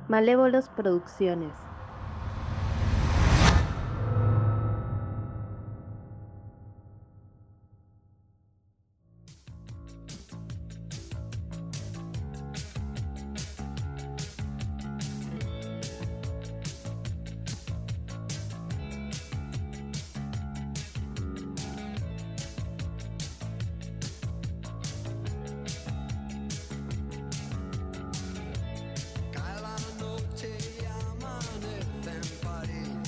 Malévolos Producciones. Cae la noche y amanece en París.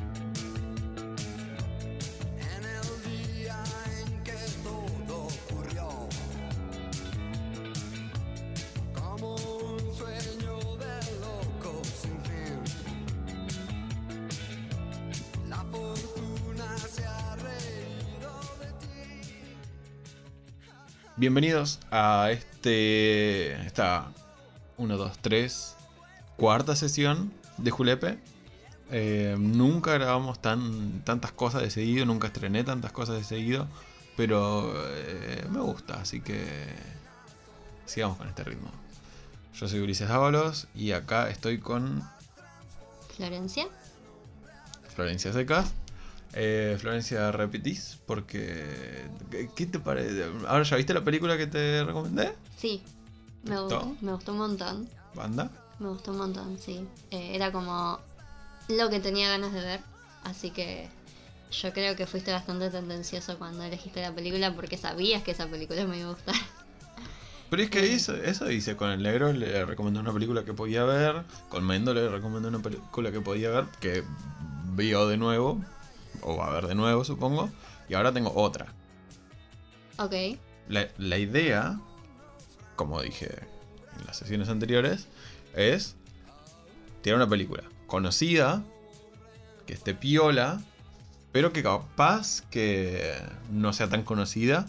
En el día en que todo ocurrió, como un sueño de loco sin fin. La fortuna se ha reído de ti. Bienvenidos a esta 1, 2, 3, cuarta sesión de Julepe. Nunca grabamos tantas cosas de seguido, nunca estrené tantas cosas de seguido, pero me gusta, así que sigamos con este ritmo. Yo soy Ulises Dávalos y acá estoy con Florencia. Florencia Secas. Florencia, repetís porque... ¿Qué te parece? ¿Ahora ya viste la película que te recomendé? Sí, ¿Te gustó? me gustó un montón. ¿Banda? Me gustó un montón, sí. Era como lo que tenía ganas de ver. Así que yo creo que fuiste bastante tendencioso cuando elegiste la película porque sabías que esa película me iba a gustar. Pero es que eso hice con el negro, le recomendé una película que podía ver, con Mendo le recomendé una película que podía ver, que vio de nuevo, o va a ver de nuevo supongo, y ahora tengo otra. Ok. La idea, como dije en las sesiones anteriores, es tirar una película conocida, que esté piola, pero que capaz que no sea tan conocida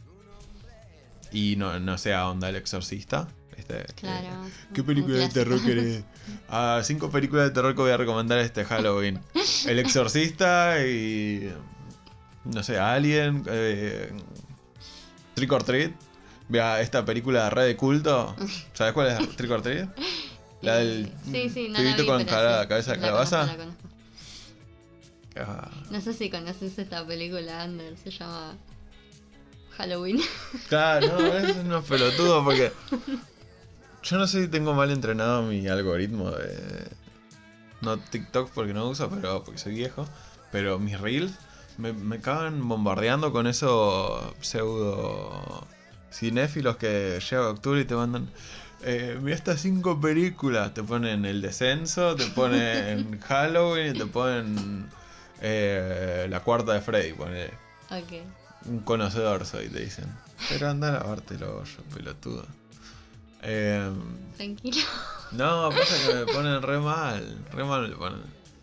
y no sea onda El Exorcista. Claro. ¿Qué un película de clásico. terror querés? 5 películas de terror que voy a recomendar este Halloween. El Exorcista y... no sé, Alien, Trick or Treat. Vea esta película re de culto. ¿Sabes cuál es Trick or Treat? La del Sí, no la pibito vi, con pero sí, cabeza de la conozco, calabaza. la conozco. Ah, No sé si conoces esta película, Ander, se llama Halloween. claro, no, es unos pelotudos porque... Yo no sé si tengo mal entrenado mi algoritmo de... No TikTok porque no uso, pero porque soy viejo. Pero mis reels me acaban bombardeando con esos pseudo cinéfilos que llega octubre y te mandan... mira estas 5 películas. Te ponen El Descenso, te ponen Halloween y te ponen la cuarta de Freddy. Ponele. Ok. Un conocedor soy, te dicen. Pero anda a lavártelo, yo pelotudo. Tranquilo. No, pasa que me ponen re mal me ponen.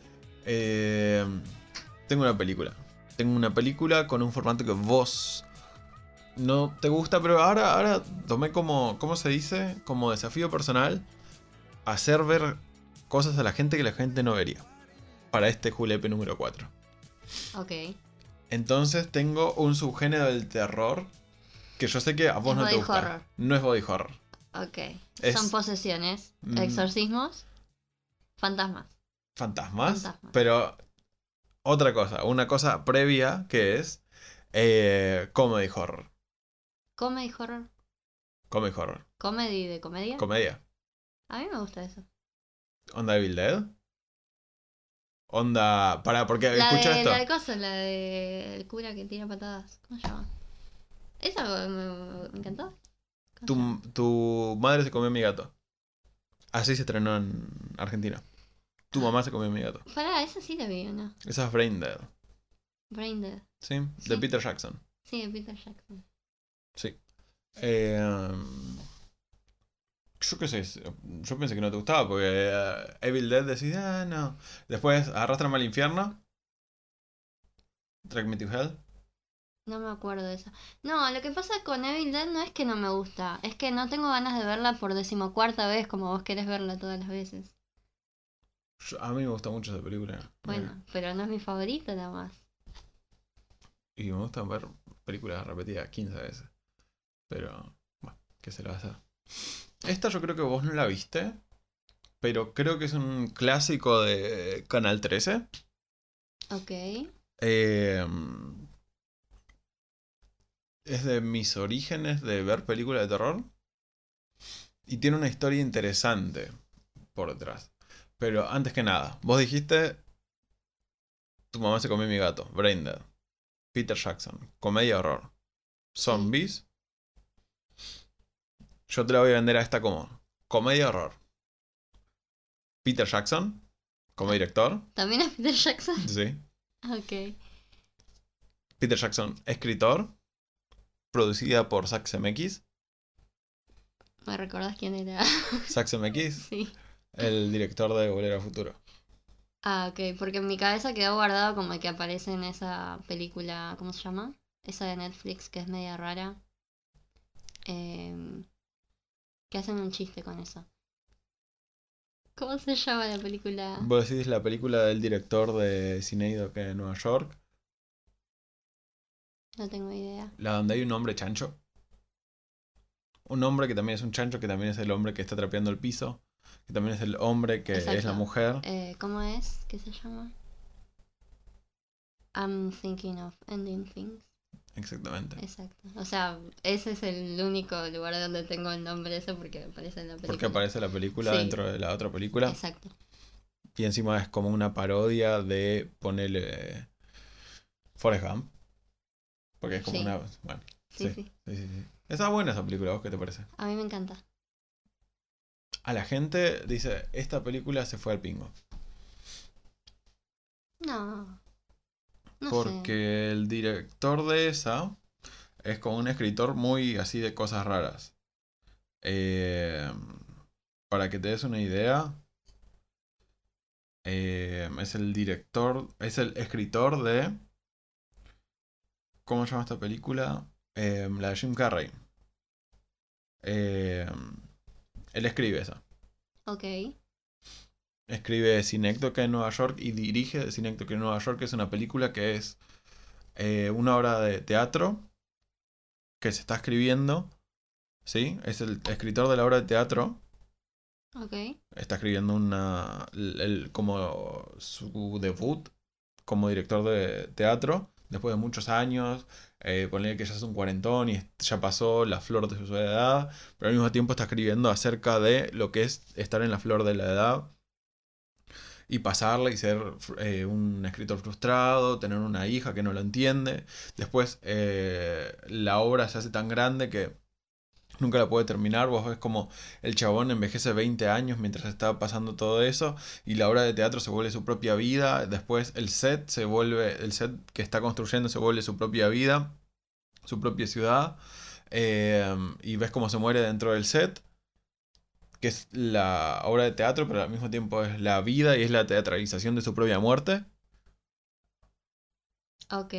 Tengo una película. Tengo una película con un formato que vos no te gusta, pero ahora tomé como, ¿cómo se dice? Como desafío personal hacer ver cosas a la gente que la gente no vería. Para este Julepe número 4. Ok. Entonces tengo un subgénero del terror que yo sé que a vos Es no te body gusta. horror. No es body horror. Ok. Es- Son posesiones, Mm. exorcismos, fantasmas. Fantasmas. Fantasmas. Pero otra cosa, una cosa previa que es comedy horror. Comedy horror. Comedy horror. Comedy de comedia. Comedia. A mí me gusta eso. Onda Evil Dead. Onda... porque escucha esto. La de cosas, la de el cura que tira patadas. ¿Cómo se llama? Esa me encantó. ¿Cómo se llama? Tu madre se comió mi gato. Así se estrenó en Argentina. Tu mamá se comió mi gato. Pará, esa sí la vi, ¿o no? Esa es Brain Dead. Brain Dead. ¿Sí? De Sí. Peter Jackson. Sí, de Peter Jackson. Sí. Yo qué sé, yo pensé que no te gustaba porque Evil Dead decís, no. Después Arrástrame al infierno. Drag Me to Hell. No me acuerdo de esa. No, lo que pasa con Evil Dead no es que no me gusta. Es que no tengo ganas de verla por 14ª vez como vos querés verla todas las veces. A mí me gusta mucho esa película. Bueno, pero no es mi favorita nada más. Y me gusta ver películas repetidas 15 veces. Pero, bueno, ¿qué se le va a hacer? Esta yo creo que vos no la viste. pero creo que es un clásico de Canal 13. Ok. Eh, es de mis orígenes de ver películas de terror. Y tiene una historia interesante por detrás. Pero antes que nada, vos dijiste... Tu mamá se comió mi gato, Braindead. Peter Jackson, comedia horror. Zombies. Yo te la voy a vender a esta como comedia horror. Peter Jackson, como director. ¿También es Peter Jackson? Sí. Ok. Peter Jackson, escritor. Producida por Zack Zemeckis. ¿Me recordás quién era? Zack Zemeckis, Sí. el director de Volver al Futuro. Ah, ok, porque en mi cabeza quedó guardado como que aparece en esa película, ¿cómo se llama? Esa de Netflix que es media rara. Que hacen un chiste con eso. ¿Cómo se llama la película? Vos decís la película del director de Cineado que en Nueva York. No tengo idea. La donde hay un hombre chancho. Un hombre que también es un chancho, que también es el hombre que está trapeando el piso. Que también es el hombre que es la Exacto. mujer. ¿Cómo es? ¿Qué se llama? I'm thinking of ending things. Exactamente. Exacto. O sea, ese es el único lugar donde tengo el nombre ese porque aparece en la película. Porque aparece la película Sí. dentro de la otra película. Exacto. Y encima es como una parodia de ponerle Forrest Gump. Porque es como Sí. una... Bueno, Sí, sí. sí. sí. Está buena esa película, ¿vos qué te parece? A mí me encanta. A la gente dice, esta película se fue al pingo. No. No sé. Porque el director de esa es como un escritor muy así de cosas raras. Para que te des una idea, es el director, es el escritor de... ¿Cómo se llama esta película? La de Jim Carrey. Él escribe esa. Ok. Escribe Cinécdoque en Nueva York y dirige Cinécdoque en Nueva York, que es una película que es una obra de teatro que se está escribiendo. ¿Sí? Es el escritor de la obra de teatro. Ok. Está escribiendo como su debut como director de teatro. Después de muchos años. Ponle que ya es un cuarentón y ya pasó la flor de su edad. Pero al mismo tiempo está escribiendo acerca de lo que es estar en la flor de la edad. Y pasarla y ser un escritor frustrado, tener una hija que no lo entiende. Después la obra se hace tan grande que nunca la puede terminar. Vos ves como el chabón envejece 20 años mientras está pasando todo eso. Y la obra de teatro se vuelve su propia vida. Después el set que está construyendo se vuelve su propia vida, su propia ciudad. Y ves cómo se muere dentro del set, que es la obra de teatro, pero al mismo tiempo es la vida y es la teatralización de su propia muerte. Ok.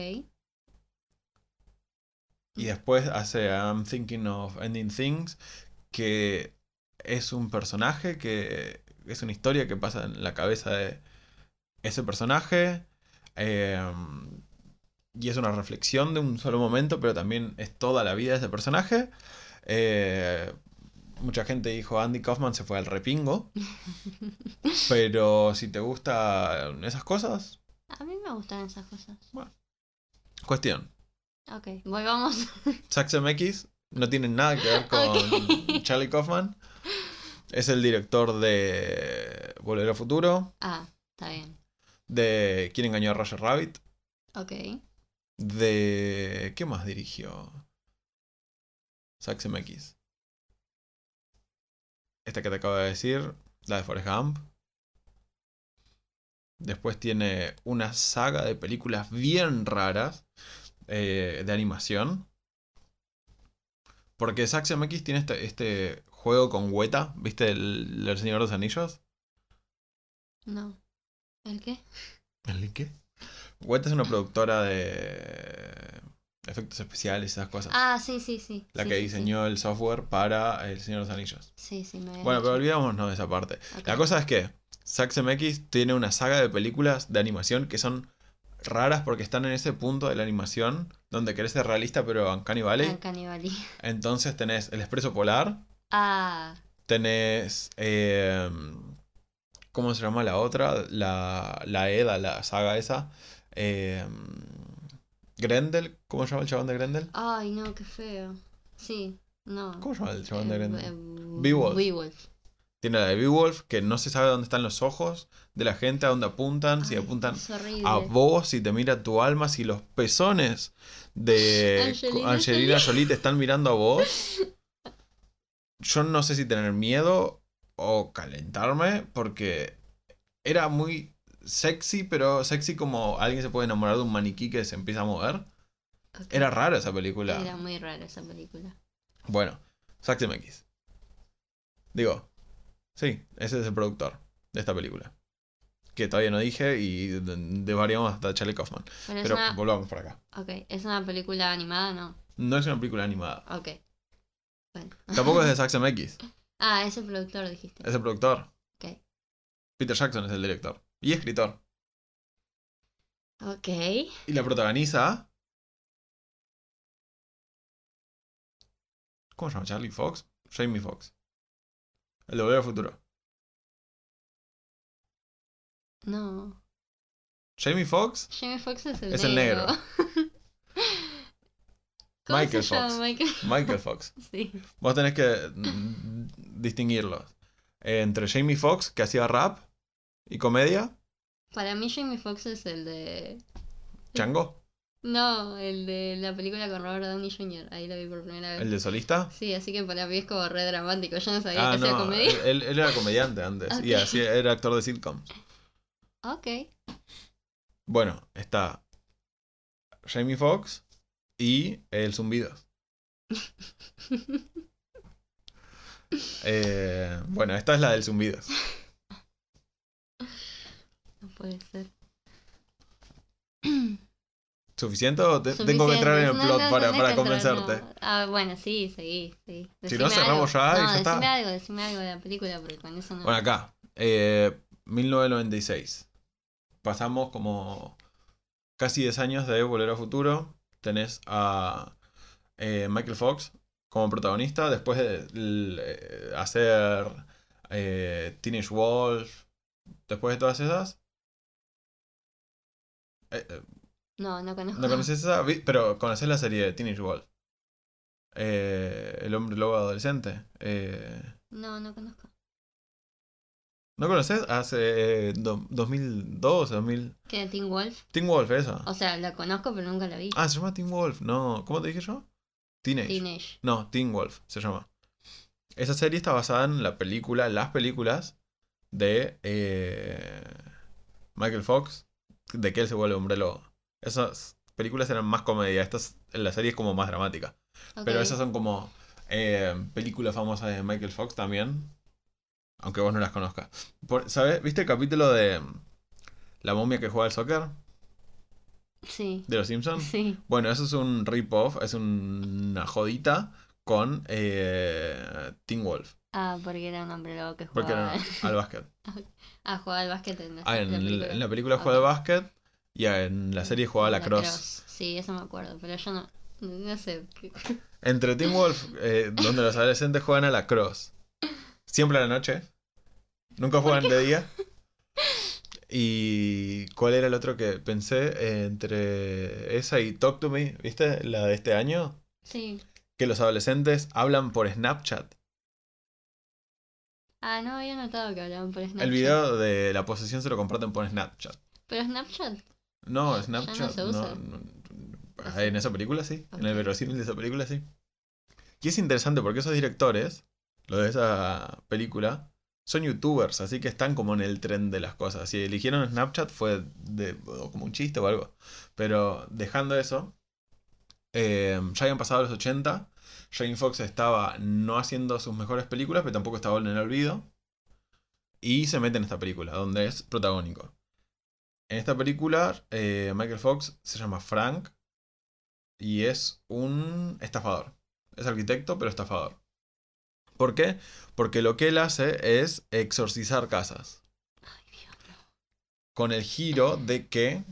Y después hace I'm Thinking of Ending Things, que es un personaje, que es una historia que pasa en la cabeza de ese personaje. Y es una reflexión de un solo momento, pero también es toda la vida de ese personaje. Mucha gente dijo Andy Kaufman se fue al repingo. Pero si te gustan esas cosas, A mí me gustan esas cosas. cuestión. Ok. Volvamos. Zack Zemeckis no tiene nada que ver con Ok. Charlie Kaufman. Es el director de Volver al Futuro, Ah, está bien. de ¿Quién engañó a Roger Rabbit? Ok. De... ¿Qué más dirigió Zack Zemeckis? Esta que te acabo de decir, la de Forrest Gump. Después tiene una saga de películas bien raras de animación. Porque Zack Zemeckis tiene este juego con Weta, ¿viste? El Señor de los Anillos. No. ¿El qué? ¿El qué? Weta es una productora de efectos especiales y esas cosas. Ah, sí, sí, sí. La Sí, que sí, diseñó el software para El Señor de los Anillos. Sí, sí, me habías Bueno, pero dicho. olvidémonos de esa parte. Ok. La cosa es que Zack Zemeckis tiene una saga de películas de animación que son raras porque están en ese punto de la animación donde querés ser realista pero Uncanny Valley. Uncanny Valley. Entonces tenés El Expreso Polar, Ah, tenés ¿Cómo se llama la otra? La Eda, la saga esa. Eh, Grendel, ¿cómo se llama el chabón de Grendel? Ay, no, qué feo. Sí, no. ¿Cómo se llama el chabón de Grendel? Beowulf. Beowulf. Tiene la de Beowulf, que no se sabe dónde están los ojos de la gente, a dónde apuntan, si Ay, apuntan es horrible. a vos, si te mira tu alma, si los pezones de Angelina Jolie te están mirando a vos. Yo no sé si tener miedo o calentarme, porque era muy sexy, pero sexy como alguien se puede enamorar de un maniquí que se empieza a mover. Ok. Era rara esa película. Era muy rara esa película. Bueno, Zack Zemeckis. Digo, sí, ese es el productor de esta película. Que todavía no dije y desvariamos hasta Charlie Kaufman. Pero volvamos por acá. Ok, ¿es una película animada? No. No es una película animada. Ok. Bueno. Tampoco es de Zack Zemeckis. Ah, es el productor, dijiste. Es el productor. Ok. Peter Jackson es el director. Y escritor. Ok. Y la protagoniza... ¿Cómo se llama? ¿Charlie Fox? Jamie Foxx. El de Volver al Futuro. No. Jamie Foxx Jamie Foxx es es el negro. ¿Cómo Michael se llama? Fox. Michael Fox. Sí. Vos tenés que distinguirlos. Entre Jamie Foxx, que hacía rap y comedia. Para mí Jamie Foxx es el de... Chango. No, el de la película con Robert Downey Jr. Ahí lo vi por primera vez. El de solista. Sí, así que para mí es como re dramático. Yo no sabía que Ah, hacía no. comedia. Él era comediante antes. Ok. Y así era actor de sitcoms. Ok. Bueno, está Jamie Foxx y el zumbido. Bueno, esta es la del zumbido. No puede ser. ¿Suficiente o tengo que entrar en el plot para convencerte? No. Ah, bueno, sí, seguí. Si Decime no, cerramos algo. ya y ya está. Decime algo de la película, porque con eso no... Bueno, acá. 1996. Pasamos como casi 10 años de Volver al Futuro. Tenés a Michael Fox como protagonista. Después de hacer Teenage Wolf. Después de todas esas. No conozco. ¿No conoces esa? Pero conoces la serie de Teenage Wolf. El hombre lobo adolescente. No conozco. ¿No conoces? Hace 2002, 2000. ¿Qué? ¿Teen Wolf? Teen Wolf, esa. O sea, la conozco, pero nunca la vi. Ah, se llama Teen Wolf. No, ¿cómo te dije yo? Teenage. No, Teen Wolf se llama. Esa serie está basada en las películas de Michael Fox, de que él se vuelve hombre lobo. Esas películas eran más comedia, la serie es como más dramática. Ok. Pero esas son como películas famosas de Michael Fox también, aunque vos no las conozcas. ¿Sabes? ¿Viste el capítulo de la momia que juega al soccer? Sí. ¿De los Simpsons? Sí. Bueno, eso es un rip-off, es una jodita con Teen Wolf. Ah, porque era un hombre lobo que Porque jugaba. era al básquet. Jugaba al básquet en la, En la película juega al básquet y en la serie juega a la cross. Sí, eso me acuerdo, pero yo no sé. Entre Teen Wolf, donde los adolescentes juegan a la cross. Siempre a la noche. Nunca juegan de día. ¿Y cuál era el otro que pensé? Entre esa y Talk to Me, ¿viste? La de este año. Sí. Que los adolescentes hablan por Snapchat. Ah, no había notado que hablaban por Snapchat. El video de la posesión se lo comparten por Snapchat. Pero Snapchat. No, Ya Snapchat no se usa. En esa película sí. En el Ok. verosímil de esa película sí. Y es interesante porque esos directores, los de esa película, son youtubers, así que están como en el tren de las cosas. Si eligieron Snapchat fue como un chiste o algo. Pero dejando eso, ya habían pasado los 80. Jamie Foxx estaba no haciendo sus mejores películas, pero tampoco estaba en el olvido. Y se mete en esta película, donde es protagónico. En esta película, Michael Fox se llama Frank y es un estafador. Es arquitecto, pero estafador. ¿Por qué? Porque lo que él hace es exorcizar casas. Ay, Dios, no. Con el giro de que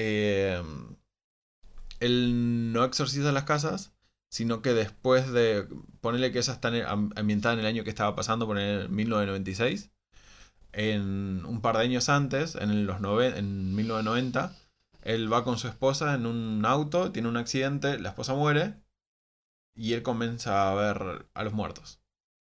él no exorciza las casas, sino que después de ponerle que esas están ambientadas en el año que estaba pasando, poner 1996, en un par de años antes, en 1990, él va con su esposa en un auto, tiene un accidente, la esposa muere y él comienza a ver a los muertos.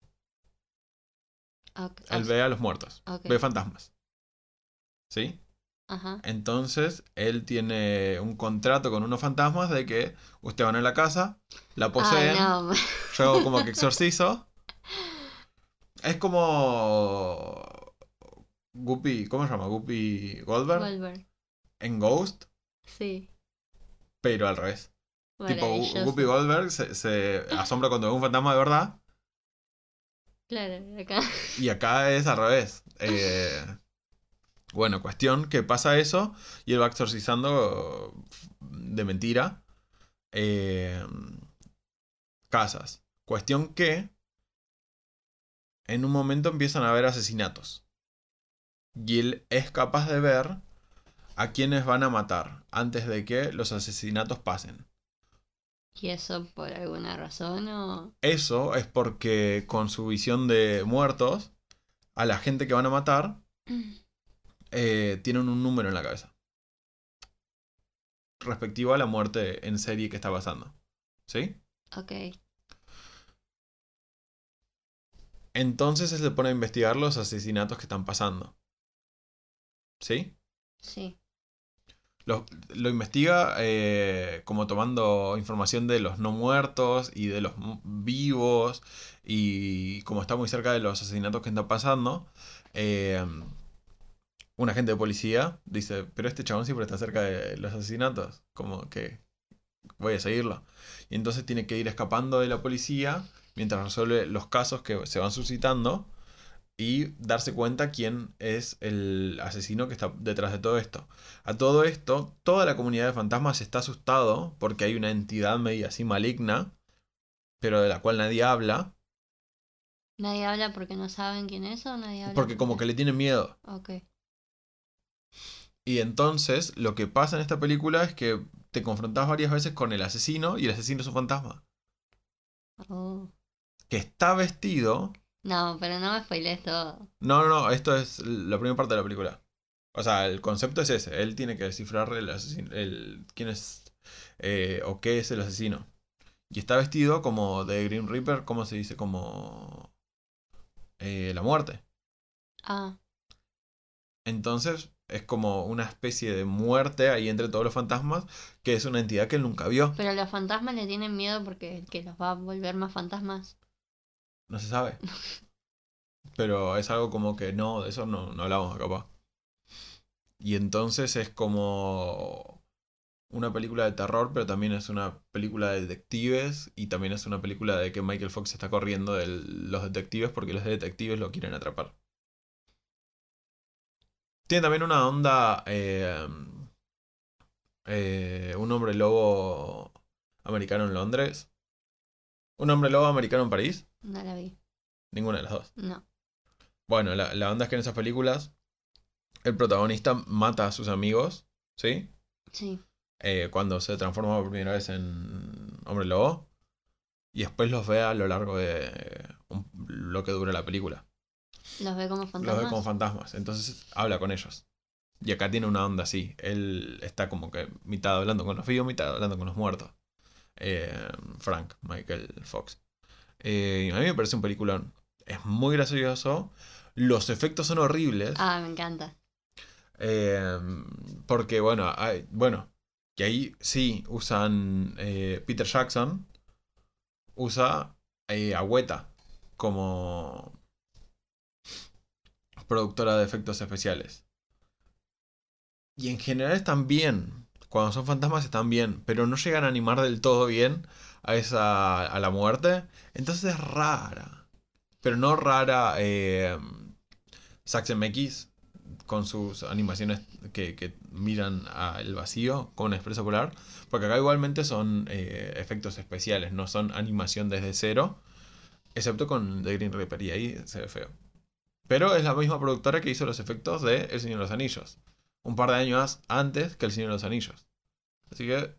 Ok, Él ve a los muertos, ok. ve fantasmas. ¿Sí? Ajá. Entonces, él tiene un contrato con unos fantasmas de que usted van a la casa, la Ay, poseen, no. yo como que exorcizo. Es como Guppy, ¿cómo se llama? Guppy Goldberg Volver. en Ghost, Sí, pero al revés. Tipo, Guppy maravilloso. Goldberg se asombra cuando ve un fantasma de verdad Claro, acá. y acá es al revés. Bueno, cuestión que pasa eso y él va exorcizando de mentira eh, casas. Cuestión que en un momento empiezan a haber asesinatos. Y él es capaz de ver a quienes van a matar antes de que los asesinatos pasen. ¿Y eso por alguna razón o...? Eso es porque con su visión de muertos, a la gente que van a matar, tienen un número en la cabeza. Respectivo a la muerte en serie que está pasando. ¿Sí? Ok, Entonces él se pone a investigar los asesinatos que están pasando. ¿Sí? sí. Lo investiga como tomando información de los no muertos y de los vivos. Y como está muy cerca de los asesinatos que están pasando, eh, un agente de policía dice, pero este chabón siempre está cerca de los asesinatos. Como que voy a seguirlo. Y entonces tiene que ir escapando de la policía mientras resuelve los casos que se van suscitando y darse cuenta quién es el asesino que está detrás de todo esto. A todo esto, toda la comunidad de fantasmas está asustado porque hay una entidad media así maligna, pero de la cual nadie habla, ¿Nadie habla porque no saben quién es o nadie habla porque como que le tienen miedo. Ok. Y entonces lo que pasa en esta película es que te confrontas varias veces con el asesino y el asesino es un fantasma. Oh. Que está vestido. No, pero no me spoilees todo. No, no, no, esto es la primera parte de la película. O sea, el concepto es ese. Él tiene que descifrar el asesino, quién es o qué es el asesino. Y está vestido como de Green Reaper, ¿cómo se dice? Como la muerte. Ah, Entonces es como una especie de muerte ahí entre todos los fantasmas, que es una entidad que él nunca vio. pero los fantasmas le tienen miedo porque que los va a volver más fantasmas. No se sabe. Pero es algo como que no, de eso no hablamos capaz. Y entonces es como una película de terror, pero también es una película de detectives y también es una película de que Michael Fox está corriendo de los detectives porque los detectives lo quieren atrapar. Tiene también una onda un hombre lobo americano en Londres. Un hombre lobo americano en París. No la vi. Ninguna de las dos. No. Bueno, la onda es que en esas películas el protagonista mata a sus amigos, ¿sí? Sí. Cuando se transforma por primera vez en hombre lobo. Y después los ve a lo largo de lo que dura la película. ¿Los ve como Los fantasmas? ve como fantasmas. Entonces habla con ellos. Y acá tiene una onda así. Él está como que mitad hablando con los vivos, mitad hablando con los muertos. Frank, Michael Fox. A mí me parece un peliculón. Es muy gracioso. Los efectos son horribles. Ah, me encanta. Eh, porque, bueno, que ahí sí usan. Peter Jackson usa a Weta como productora de efectos especiales. Y en general están bien. Cuando son fantasmas están bien. Pero no llegan a animar del todo bien a la muerte. Entonces es rara. Pero no rara Saxon MX con sus animaciones que miran al vacío con expreso polar. Porque acá igualmente son efectos especiales. No son animación desde cero. Excepto con The Green Reaper. Y ahí se ve feo. Pero es la misma productora que hizo los efectos de El Señor de los Anillos. Un par de años antes que El Señor de los Anillos. Así que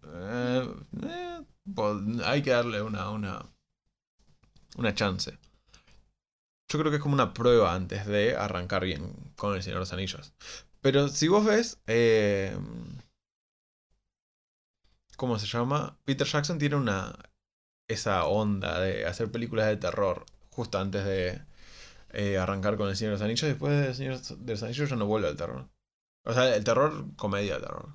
hay que darle una chance. Yo creo que es como una prueba antes de arrancar bien con El Señor de los Anillos. Pero si vos ves, ¿cómo se llama? Peter Jackson tiene esa onda de hacer películas de terror justo antes de arrancar con El Señor de los Anillos. Después de El Señor de los Anillos ya no vuelve al terror. O sea, el terror, comedia de terror.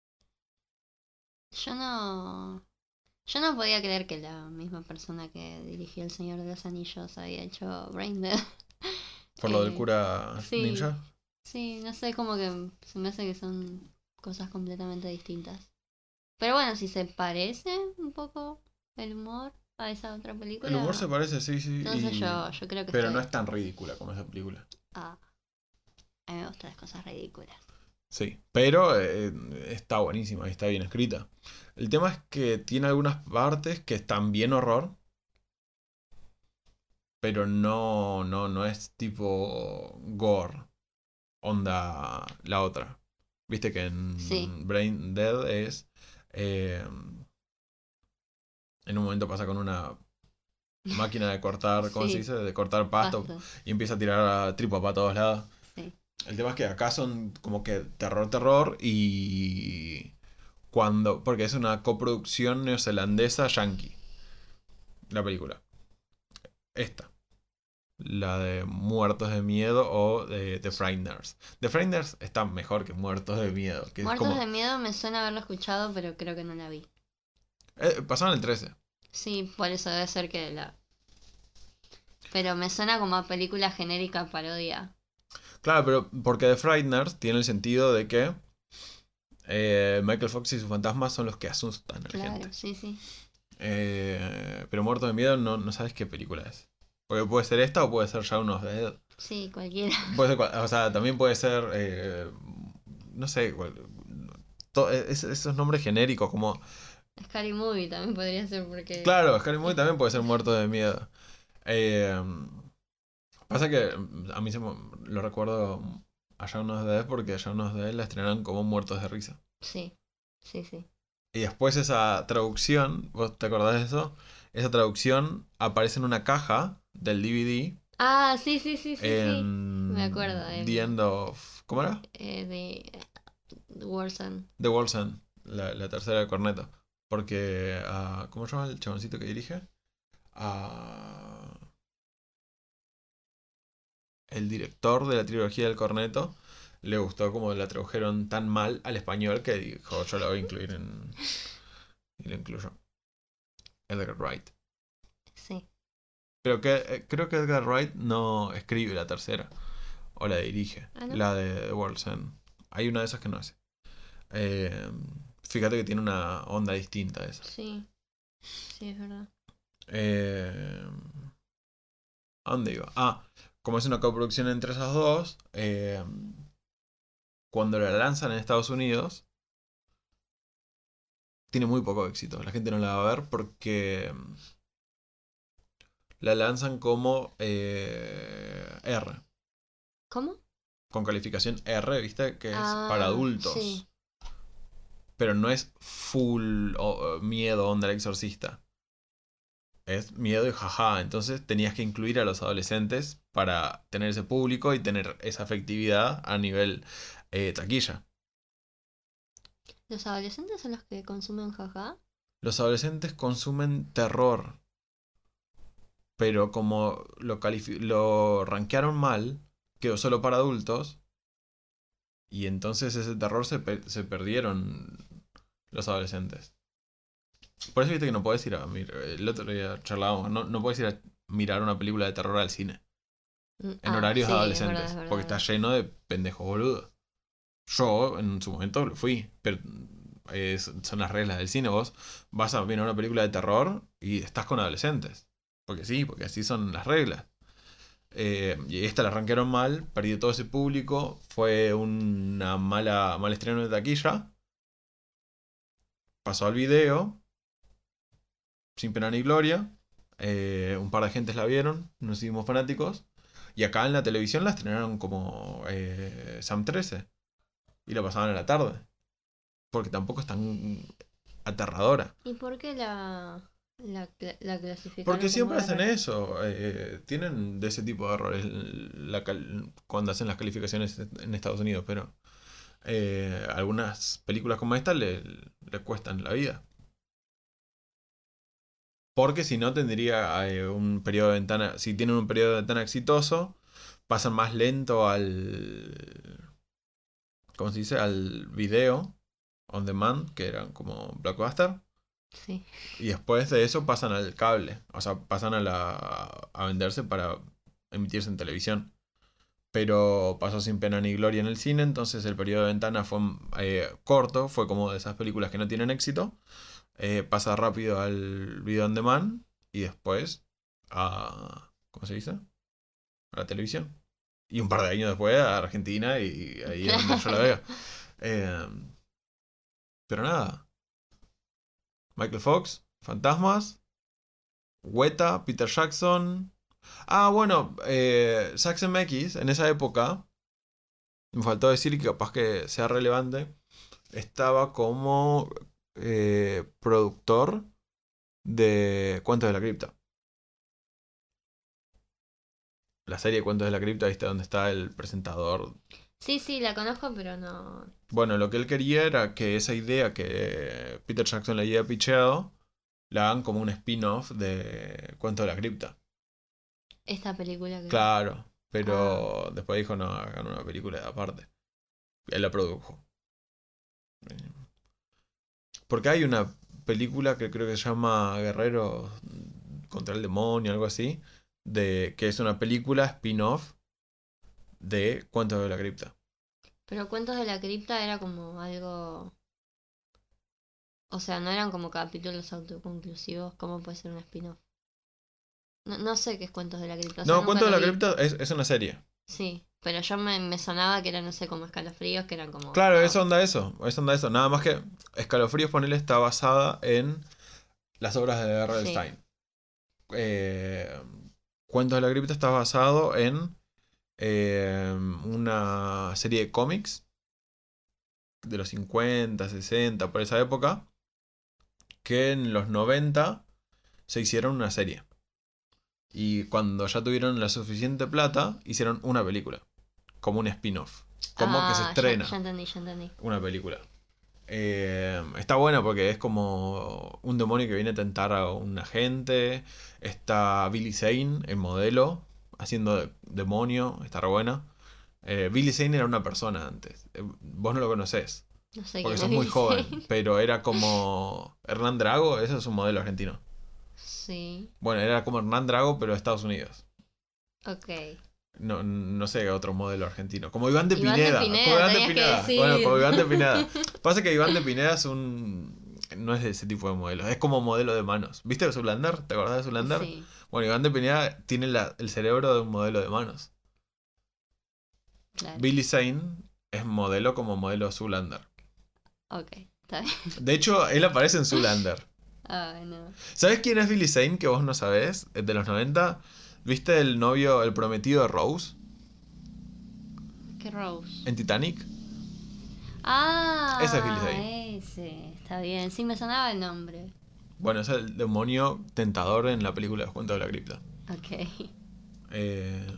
Yo no. Yo no podía creer que la misma persona que dirigió El Señor de los Anillos había hecho Brain Dead. Por lo del cura sí. ninja. Sí, no sé, como que se me hace que son cosas completamente distintas. Pero bueno, si se parece un poco el humor a esa otra película. El humor se parece, sí, sí. Entonces yo creo que pero estoy... no es tan ridícula como esa película. Ah, a mí me gustan las cosas ridículas. Sí, pero está buenísima y está bien escrita. El tema es que tiene algunas partes que están bien horror, pero no es tipo gore, onda la otra. Viste que en Sí. Brain Dead es... en un momento pasa con una máquina de cortar, ¿cómo Sí. se dice? De cortar pasto Pasto. y empieza a tirar tripa para todos lados. Sí. El tema es que acá son como que terror y porque es una coproducción neozelandesa yankee la película. Esta. La de Muertos de Miedo o de The Frighteners. The Frighteners está mejor que Muertos de Miedo. Que Muertos es como, de Miedo me suena haberlo escuchado, pero creo que no la vi. pasaron el 13. Sí, por eso debe ser que la... Pero me suena como a película genérica parodia. Claro, pero porque The Frighteners tiene el sentido de que Michael Fox y sus fantasmas son los que asustan a la Claro, gente. sí, sí. Pero Muertos de Miedo no sabes qué película es. Porque puede ser esta o puede ser Shaun of the Dead. Sí, cualquiera. Puede ser, o sea, también puede ser, no sé, esos nombres genéricos como... Scary Movie también podría ser porque... Claro, Scary Movie también puede ser Muerto de Miedo. Eh, Pasa que a mí lo recuerdo a Shaun of the Dead porque a Shaun of the Dead la estrenaron como Muertos de Risa. Sí, sí, sí. Y después esa traducción, ¿vos te acordás de eso? Esa traducción aparece en una caja del DVD. Ah, sí, sí, sí, sí, sí. En Me acuerdo. The End of... ¿Cómo era? De Warzone. The Wolfen, la tercera del corneto. Porque, ¿cómo se llama el chaboncito que dirige? El director de la trilogía del corneto le gustó como la tradujeron tan mal al español que dijo, yo la voy a incluir en... Y lo incluyo. Edgar Wright. Sí. Pero creo que Edgar Wright no escribe la tercera. O la dirige. ¿Ah, no? La de The World's End. Hay una de esas que no hace. Fíjate que tiene una onda distinta esa. Sí. Sí, es verdad. ¿A dónde iba? Como es una coproducción entre esas dos, cuando la lanzan en Estados Unidos, tiene muy poco éxito. La gente no la va a ver porque la lanzan como R. ¿Cómo? Con calificación R, ¿viste? Que es para adultos. Sí. Pero no es full miedo onda el exorcista. Es miedo y jaja. Entonces tenías que incluir a los adolescentes para tener ese público y tener esa afectividad a nivel taquilla. ¿Los adolescentes son los que consumen jaja? Los adolescentes consumen terror. Pero como lo rankearon mal, quedó solo para adultos. Y entonces ese terror se perdieron los adolescentes. Por eso viste que no podés ir a mirar. El otro día charlábamos, no podés ir a mirar una película de terror al cine. En horarios sí, adolescentes. es verdad, porque está lleno de pendejos boludos. Yo en su momento lo fui. Pero son las reglas del cine. Vos vas a ver una película de terror y estás con adolescentes. Porque sí, porque así son las reglas. Y esta la arrancaron mal, perdió todo ese público, fue una mal estreno de taquilla, pasó al video, sin pena ni gloria, un par de gentes la vieron, nos hicimos fanáticos, y acá en la televisión la estrenaron como Sam 13, y la pasaban a la tarde, porque tampoco es tan aterradora. ¿Y por qué la La clasificaron Porque como siempre hacen error. eso. Tienen de ese tipo de errores cuando hacen las calificaciones en Estados Unidos, pero algunas películas como esta le cuestan la vida. Porque si no tendría un periodo de ventana. Si tienen un periodo de ventana exitoso, pasan más lento al. ¿Cómo se dice? Al video on demand, que eran como Blockbuster. Sí. Y después de eso pasan al cable. O sea, pasan a venderse para emitirse en televisión. Pero pasó sin pena ni gloria en el cine, entonces el periodo de ventana fue corto, fue como de esas películas que no tienen éxito. Pasa rápido al video on demand y después a. ¿Cómo se dice? A la televisión. Y un par de años después a Argentina y ahí es donde yo la veo. Eh, pero nada. Michael Fox, Fantasmas, Weta, Peter Jackson. Ah, bueno, Zack Zemeckis en esa época, me faltó decir que capaz que sea relevante, estaba como productor de Cuentos de la Cripta. La serie Cuentos de la Cripta, ¿viste? Donde está el presentador. Sí, la conozco, pero no. Bueno, lo que él quería era que esa idea que Peter Jackson le había pitcheado, la hagan como un spin-off de Cuentos de la Cripta. Esta película que. Claro, pero después dijo, no, hagan una película de aparte. Él la produjo. Porque hay una película que creo que se llama Guerreros contra el demonio, algo así, que es una película spin-off de Cuentos de la Cripta. Pero Cuentos de la Cripta era como algo. O sea, no eran como capítulos autoconclusivos. ¿Cómo puede ser un spin-off? No sé qué es Cuentos de la Cripta. O sea, No, nunca Cuentos de lo la vi. Cripta es una serie. Sí, pero yo me sonaba que era, no sé, como Escalofríos, que eran como. Claro, Ah, es onda eso, es onda eso. Nada más que Escalofríos, ponele, está basada en las obras de R.L. sí. Stein. Eh, Cuentos de la Cripta está basado en una serie de cómics de los 50, 60, por esa época, que en los 90 se hicieron una serie. Y cuando ya tuvieron la suficiente plata, hicieron una película, como un spin-off. Como que se estrena Ya entendí. una película. Está buena porque es como un demonio que viene a tentar a un agente. Está Billy Zane, el modelo, haciendo demonio. Está re buena. Billy Zane era una persona antes. Vos no lo conocés, No sé porque quién sos es muy Billy joven. Zane. Pero era como Hernán Drago, ese es un modelo argentino. Sí, Bueno, era como Hernán Drago, pero de Estados Unidos. ok. No sé otro modelo argentino. Como Iván de Iván de Pineda. Pineda, Como Iván de tenías que Pineda. decir. Bueno, como Iván de Pineda. Pasa que Iván de Pineda es un. No es de ese tipo de modelo. Es como modelo de manos. ¿Viste Zoolander? ¿Te acordás de Zoolander? Sí, Bueno, Iván de Pineda tiene el cerebro de un modelo de manos. claro. Billy Zane es modelo como modelo Zoolander. Ok, está bien. De hecho, él aparece en Zoolander. Ay, no. ¿Sabes quién es Billy Zane que vos no sabés? De los 90. ¿Viste el novio, el prometido de Rose ¿Qué Rose? en Titanic? Ah, Ese es Billy Zane. ese. Está bien. Sí, me sonaba el nombre. Bueno, es el demonio tentador en la película de Los Cuentos de la Cripta. Ok. Eh,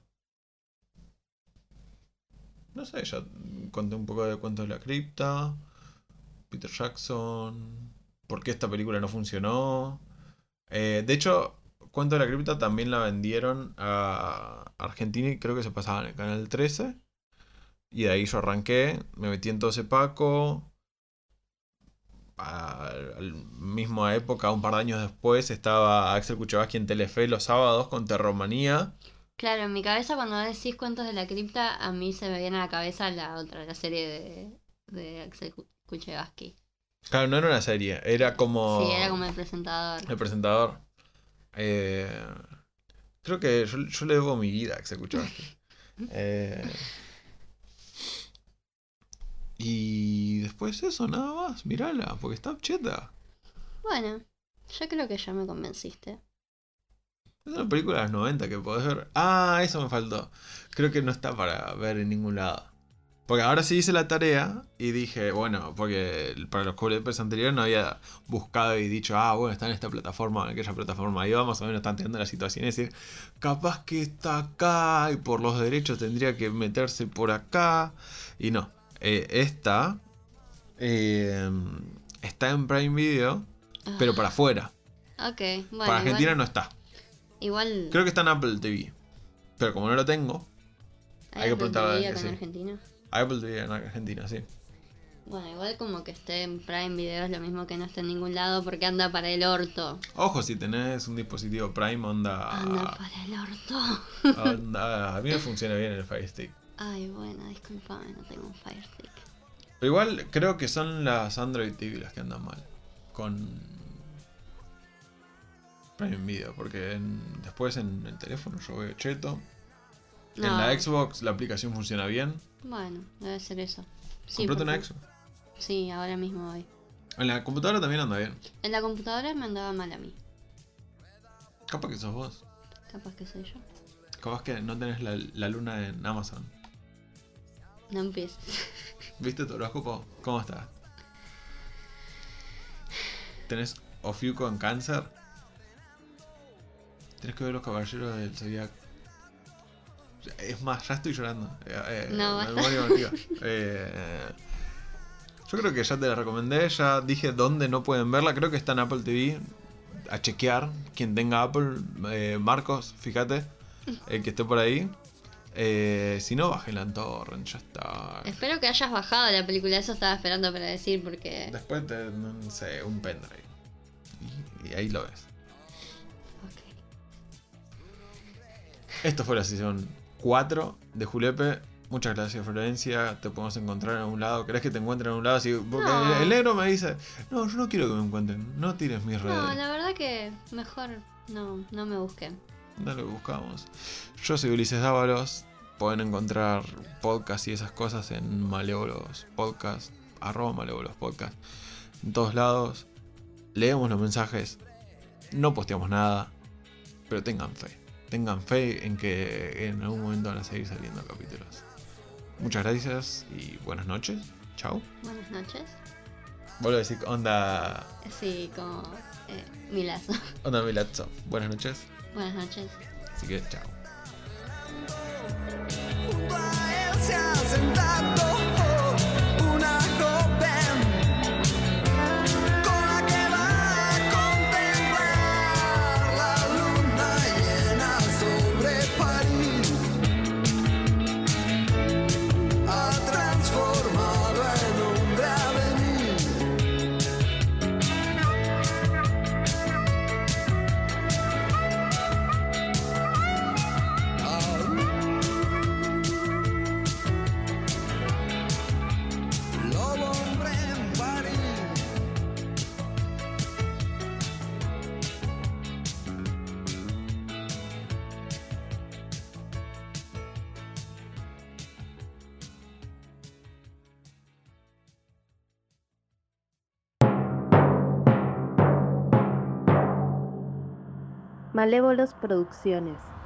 no sé, ya conté un poco de Cuentos de la Cripta, Peter Jackson, por qué esta película no funcionó. De hecho, Cuentos de la Cripta también la vendieron a Argentina y creo que se pasaba en el canal 13. Y de ahí yo arranqué, me metí en todo ese paco. Al mismo época, un par de años después, estaba Axel Kuchevaski en Telefe los sábados con Terromanía. Claro, en mi cabeza cuando decís Cuentos de la Cripta, a mí se me viene a la cabeza la otra, la serie de Axel Kuchevaski. Claro, no era una serie, era como Sí, era como el presentador. el presentador. Creo que yo le debo mi vida a Axel Kuchevaski. Y después eso, nada más, mirala, porque está cheta. Bueno, yo creo que ya me convenciste. Es una película de los 90 que podés ver. Ah, eso me faltó. Creo que no está para ver en ningún lado. Porque ahora sí hice la tarea y dije, bueno, porque para los QLPs anteriores no había buscado y dicho, bueno, está en esta plataforma o en aquella plataforma. Ahí vamos, más o menos están teniendo la situación. Es decir, capaz que está acá y por los derechos tendría que meterse por acá. Y no, esta está en Prime Video, pero para afuera. Ok, bueno. Para Argentina no está. Igual. Creo que está en Apple TV. Pero como no lo tengo, hay que preguntarle acá sí. en Argentina. Apple TV en Argentina, sí. Bueno, igual como que esté en Prime Video es lo mismo que no esté en ningún lado porque anda para el orto. Ojo, si tenés un dispositivo Prime, Anda para el orto. a mí me funciona bien el Fire Stick. Ay, bueno, disculpame, no tengo un Fire Stick. Pero igual creo que son las Android TV las que andan mal. Con Prime Video. Porque después en el teléfono yo veo cheto. No. En la Xbox la aplicación funciona bien. Bueno, debe ser eso. Sí, ¿Comprate una porque- Xbox? Sí, ahora mismo voy. En la computadora también anda bien. En la computadora me andaba mal a mí. Capaz que sos vos. Capaz que soy yo. Capaz que no tenés la luna en Amazon. No empieces. ¿Viste tu horóscopo? ¿Cómo está? ¿Tenés Ofiuco en Cáncer? Tenés que ver los caballeros del Zodiaco. Es más, ya estoy llorando. No, basta. memoria emotiva. Yo creo que ya te la recomendé. Ya dije dónde no pueden verla. Creo que está en Apple TV. A chequear. Quien tenga Apple. Marcos, fíjate. El que esté por ahí. Si no, bájenla en torrent. Ya está. Espero que hayas bajado la película, eso estaba esperando para decir porque... Después no sé, un pendrive. Y ahí lo ves. Ok. Esto fue la sesión 4 de Julepe. Muchas gracias, Florencia. Te podemos encontrar en algún lado. ¿Querés que te encuentren en un lado? Así, porque No. el negro me dice, no, yo no quiero que me encuentren. No tires mis redes. No, la verdad que mejor no me busquen. No lo buscamos. Yo soy Ulises Dávalos. Pueden encontrar podcasts y esas cosas en Malévolos Podcast, @Malévolos Podcast. En todos lados. Leemos los mensajes. No posteamos nada. Pero tengan fe. Tengan fe en que en algún momento van a seguir saliendo capítulos. Muchas gracias y buenas noches. Chao. Buenas noches. Vuelvo a decir onda. Sí, como Milazo. Onda Milazzo. Buenas noches. Buenas noches. Así que chao. Junto a él se ha sentado una joven con la que va a contemplar la luna llena sobre París. Ha transformado en hombre a venir. Lobo hombre en París. Malévolos Producciones.